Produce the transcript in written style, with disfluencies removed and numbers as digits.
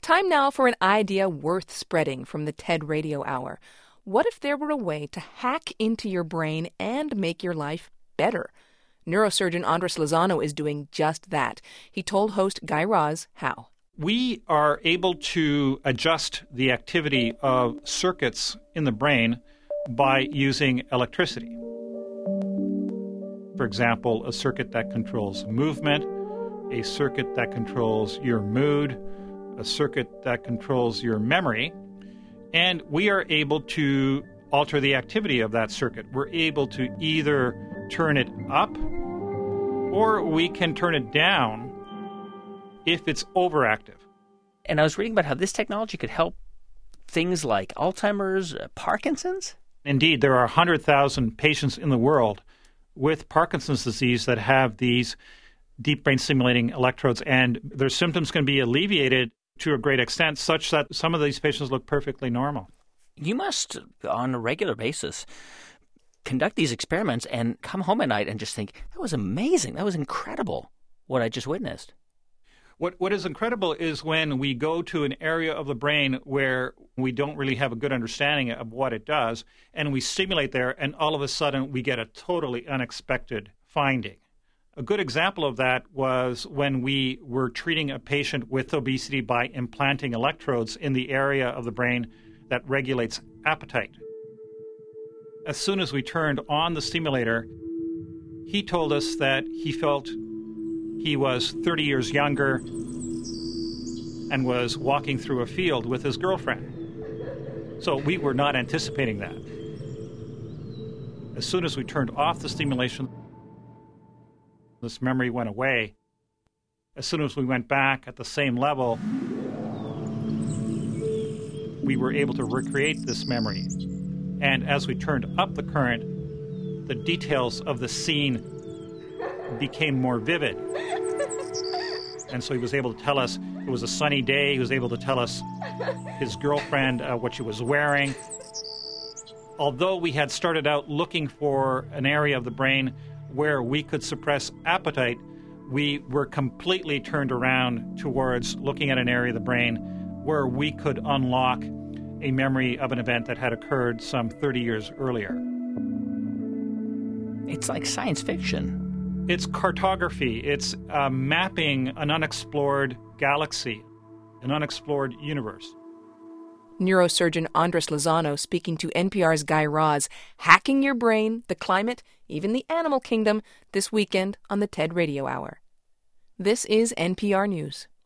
Time now for an idea worth spreading from the TED Radio Hour. What if there were a way to hack into your brain and make your life better? Neurosurgeon Andres Lozano is doing just that. He told host Guy Raz how. We are able to adjust the activity of circuits in the brain by using electricity. For example, a circuit that controls movement, a circuit that controls your mood, a circuit that controls your memory, and we are able to alter the activity of that circuit. We're able to either turn it up or we can turn it down if it's overactive. And I was reading about how this technology could help things like Alzheimer's, Parkinson's. Indeed, there are 100,000 patients in the world with Parkinson's disease that have these deep brain stimulating electrodes, and their symptoms can be alleviated to a great extent, such that some of these patients look perfectly normal. You must, on a regular basis, conduct these experiments and come home at night and just think, that was amazing, that was incredible, what I just witnessed. What is incredible is when we go to an area of the brain where we don't really have a good understanding of what it does, and we stimulate there, and all of a sudden we get a totally unexpected finding. A good example of that was when we were treating a patient with obesity by implanting electrodes in the area of the brain that regulates appetite. As soon as we turned on the stimulator, he told us that he felt he was 30 years younger and was walking through a field with his girlfriend. So we were not anticipating that. As soon as we turned off the stimulation, this memory went away. As soon as we went back at the same level, we were able to recreate this memory. And as we turned up the current, the details of the scene became more vivid. And so he was able to tell us it was a sunny day. He was able to tell us his girlfriend what she was wearing. Although we had started out looking for an area of the brain where we could suppress appetite, we were completely turned around towards looking at an area of the brain where we could unlock a memory of an event that had occurred some 30 years earlier. It's like science fiction. It's cartography. It's mapping an unexplored galaxy, an unexplored universe. Neurosurgeon Andres Lozano speaking to NPR's Guy Raz, hacking your brain, the climate, even the animal kingdom, this weekend on the TED Radio Hour. This is NPR News.